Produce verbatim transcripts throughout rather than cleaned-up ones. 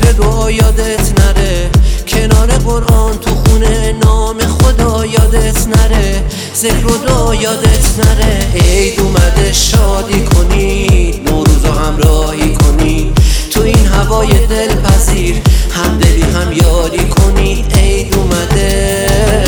دعا یادت نره، کنار قرآن تو خونه نام خدا یادت نره، ذکر و دعا یادت نره. عید اومده شادی کنی، نوروزو همراهی کنی، تو این هوای دلپذیر همدلی هم یاری کنی. عید اومده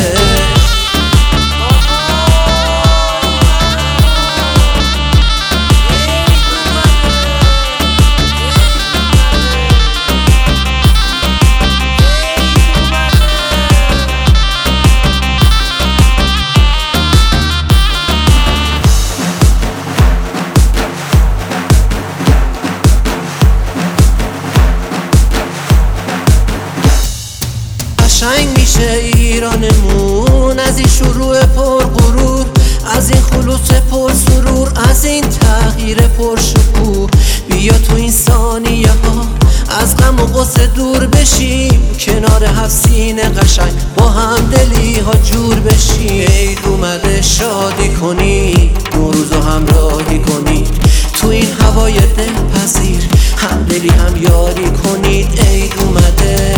قشنگ میشه ایرانمون از این شروع پر غرور، از این خلوص پر سرور، از این تغییر پر شکوه. بیا تو این ثانیه ها از غم و غصه دور بشیم، کنار هفت سینه قشنگ با همدلی ها جور بشیم. عید اومده شادی کنی، نوروزو همراهی کنی، تو این هوای دلپذیر همدلی هم یاری کنید. عید اومده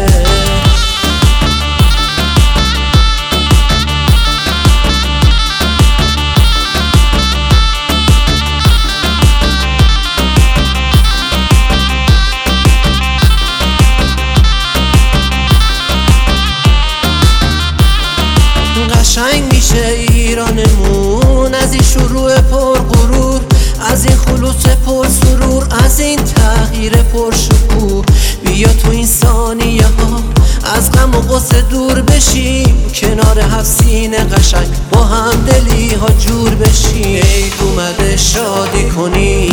قشنگ میشه ایرانمون از این شروع پر غرور، از این خلوص پر سرور، از این تغییر پر شکوه. بیا تو این ثانیه ها از غم و غصه دور بشیم، کنار هفت سینه قشنگ با همدلی ها جور بشیم. عید اومده شادی کنی،